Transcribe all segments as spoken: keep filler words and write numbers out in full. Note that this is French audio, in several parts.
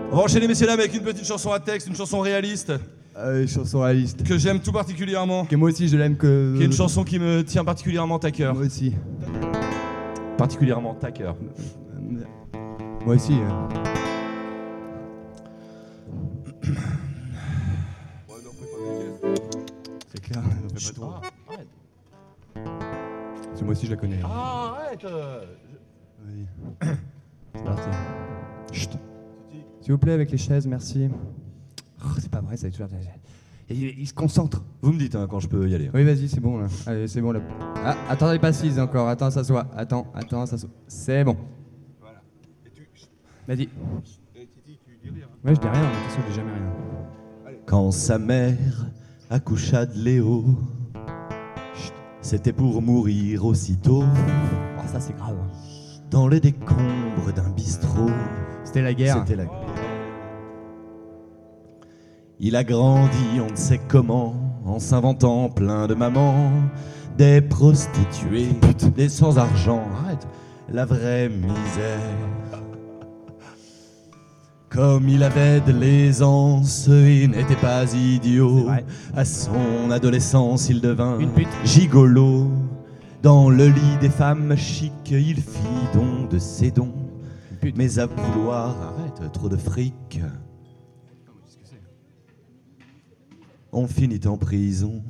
On va enchaîner, messieurs dames, avec une petite chanson à texte, une chanson réaliste. Euh, chanson réaliste. Que j'aime tout particulièrement. Que moi aussi je l'aime que... Qui est une chanson qui me tient particulièrement à cœur. Moi aussi. Particulièrement à cœur. Moi aussi. Hein. C'est clair, on fait pas trop. Ah, arrête. Parce que moi aussi je la connais. Ah, arrête euh, je... Oui. C'est parti. Chut. S'il vous plaît, avec les chaises, merci. Oh, c'est pas vrai, ça est toujours... Il, il se concentre. Vous me dites hein, quand je peux y aller. Oui, vas-y, c'est bon là. Allez, c'est bon là. Ah, attends, elle est pas assise encore. Attends, s'assoit. Attends, attends, s'assoit. C'est bon. Voilà. Et tu... Vas-y. Et Titi, tu dis rien. Ouais, je dis rien, de toute façon, je dis jamais rien. Quand sa mère accoucha de Léo, c'était pour mourir aussitôt. Oh, ça c'est grave. Dans les décombres d'un bistrot. C'était la guerre. C'était la guerre. Il a grandi, on ne sait comment, en s'inventant plein de mamans, des prostituées, des sans argent, arrête, la vraie misère. Comme il avait de l'aisance, il n'était pas idiot. À son adolescence, il devint gigolo. Dans le lit des femmes chics, il fit don de ses dons. Mais à vouloir, arrête, trop de fric, on finit en prison.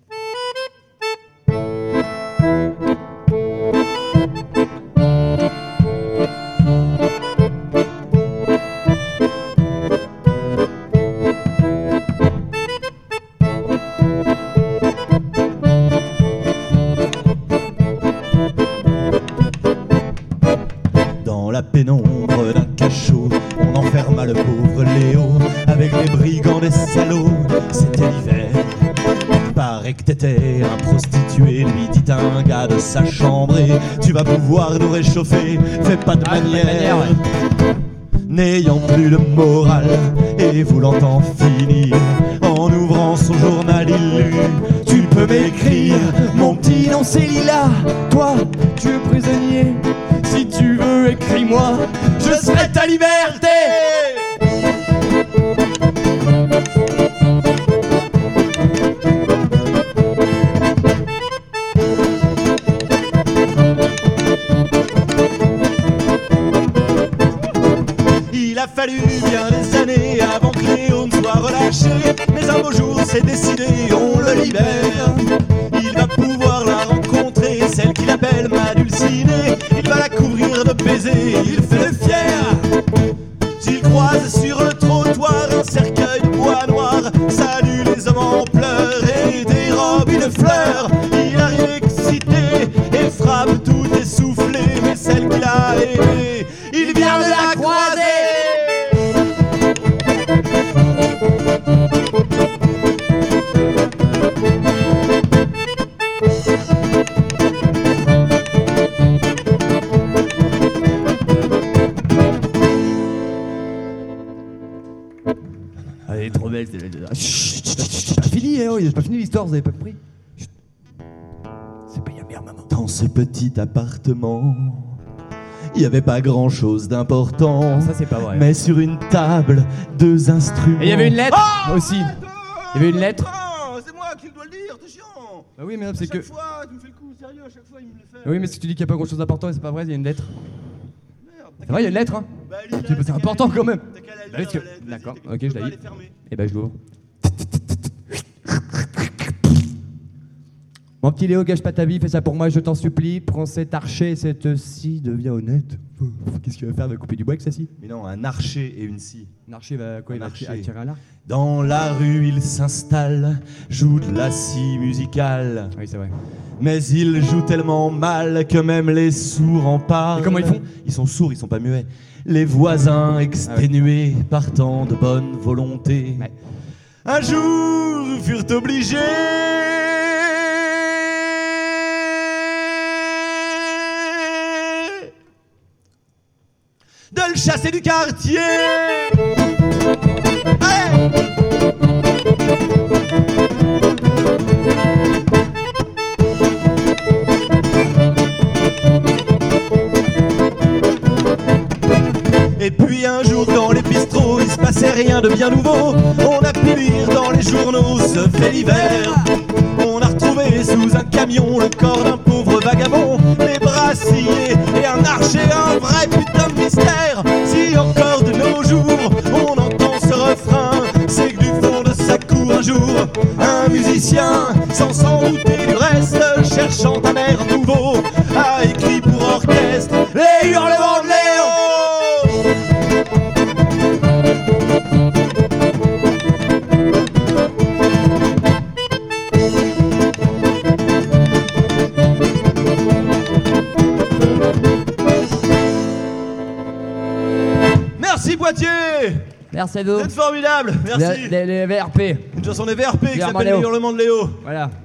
Dans la pénombre d'un cachot, on enferma le pauvre Léo avec les brigands des salauds. C'était l'hiver. Paraît que t'étais un prostitué, lui dit un gars de sa chambre. Et tu vas pouvoir nous réchauffer, fais pas de Ah, manière. manière, ouais. N'ayant plus le moral et voulant en finir, en ouvrant son journal il lut: tu peux m'écrire, mon petit nom c'est Lila. Toi, tu es prisonnier. Si tu veux, écris-moi. Je serai ta liberté. Il a fallu bien des années avant que Léo ne soit relâché. Mais un beau jour c'est décidé, on le libère. Il va pouvoir la rencontrer, celle qu'il appelle ma dulcinée. Il va la couvrir de baisers, il fait le fier. S'il croise sur le trottoir un cercueil de bois noir, salue les hommes en pleurs et dérobe une fleur. Il arrive excité et frappe tout essoufflé, mais celle qu'il a aimée, il vient de la croiser. Elle est trop belle. C'est pas fini, hein, il a pas fini l'histoire, vous avez pas compris. Chut. C'est pas la merde, maman. Dans ce petit appartement, il y avait pas grand chose d'important. Ça, c'est pas vrai. Mais sur une table, deux instruments. Et il y avait une lettre Oh, aussi. Il y avait une lettre. Putain, c'est moi qui dois le dire, t'es chiant. Bah oui, mais non, À c'est chaque que. fois, tu me fais le coup sérieux, à chaque fois il me le fait. Oui, mais si tu dis qu'il y a pas grand chose d'important et c'est pas vrai, il y a une lettre. Merde, C'est vrai, il y a une lettre, hein. Bah, lis-la, C'est- c'est t'as qu'à important la- quand même. T'as qu'à la lire, Bah, parce que- la lettre, vas-y, d'accord, t'as qu'à- ok, tu je peux la pas lis. les fermer. Et ben je l'ouvre. Mon petit Léo, gâche pas ta vie, fais ça pour moi, je t'en supplie. Prends cet archer et cette scie, deviens honnête. Qu'est-ce qu'il va faire? De couper du bois avec ça scie? Mais non, un archer et une scie. Un archer va quoi? Un Il va archer. tirer tirer un arc? Dans la rue, il s'installe, joue de la scie musicale. Oui, c'est vrai. Mais il joue tellement mal que même les sourds en parlent. Et comment ils font? Ils sont sourds, ils sont pas muets. Les voisins exténués, partant de bonne volonté, Ouais. un jour furent obligés de le chasser du quartier. Allez! Et puis un jour dans Dans les bistrots, il se passait rien de bien nouveau. On a pu lire dans les journaux ce fait l'hiver. On a retrouvé sous un camion le corps d'un pauvre vagabond, les bras sciés et un archer, un vrai putain de mystère. Si encore de nos jours on entend ce refrain, c'est que du fond de sa cour un jour un musicien, sans s'en douter du reste, cherchant un air nouveau, a écrit pour orchestre les hurlements de Léo. Merci Poitiers. Merci à vous. Vous êtes formidable, merci. Les, les- les V R P. Une chanson des V R P qui Hurlements s'appelle de Léo. Les hurlements de Léo. Voilà.